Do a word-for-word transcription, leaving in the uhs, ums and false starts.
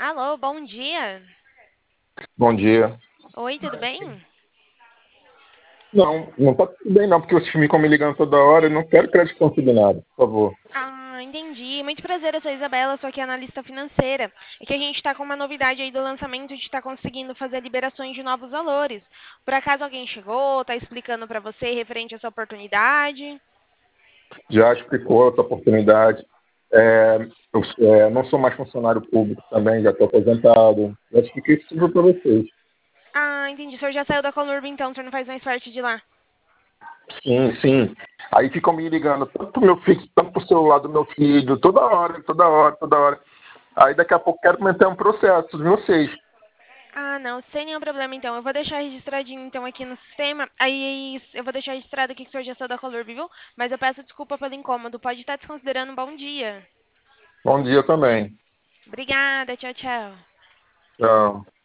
Alô, bom dia. Bom dia. Oi, tudo bem? Não, não tá tudo bem não, porque vocês ficam me ligando toda hora e não quero crédito consignado, por favor. Ah, entendi. Muito prazer, eu sou a Isabela, sou aqui analista financeira. É que a gente está com uma novidade aí do lançamento de estar conseguindo fazer liberações de novos valores. Por acaso alguém chegou, está explicando para você referente a essa oportunidade? Já explicou essa oportunidade. É, eu é, não sou mais funcionário público também, já estou aposentado. Já expliquei isso tudo para vocês. Ah, entendi. O senhor já saiu da Colurb, então, o senhor não faz mais parte de lá. Sim, sim. Aí ficam me ligando, tanto pro meu filho, tanto pro celular do meu filho, toda hora, toda hora, toda hora. Aí daqui a pouco quero meter um processo de vocês. Ah, não, sem nenhum problema, então. Eu vou deixar registradinho, então, aqui no sistema. Aí eu vou deixar registrado aqui que o senhor já saiu da Colurb, viu? Mas eu peço desculpa pelo incômodo. Pode estar desconsiderando um bom dia. Bom dia também. Obrigada, tchau, tchau. Tchau.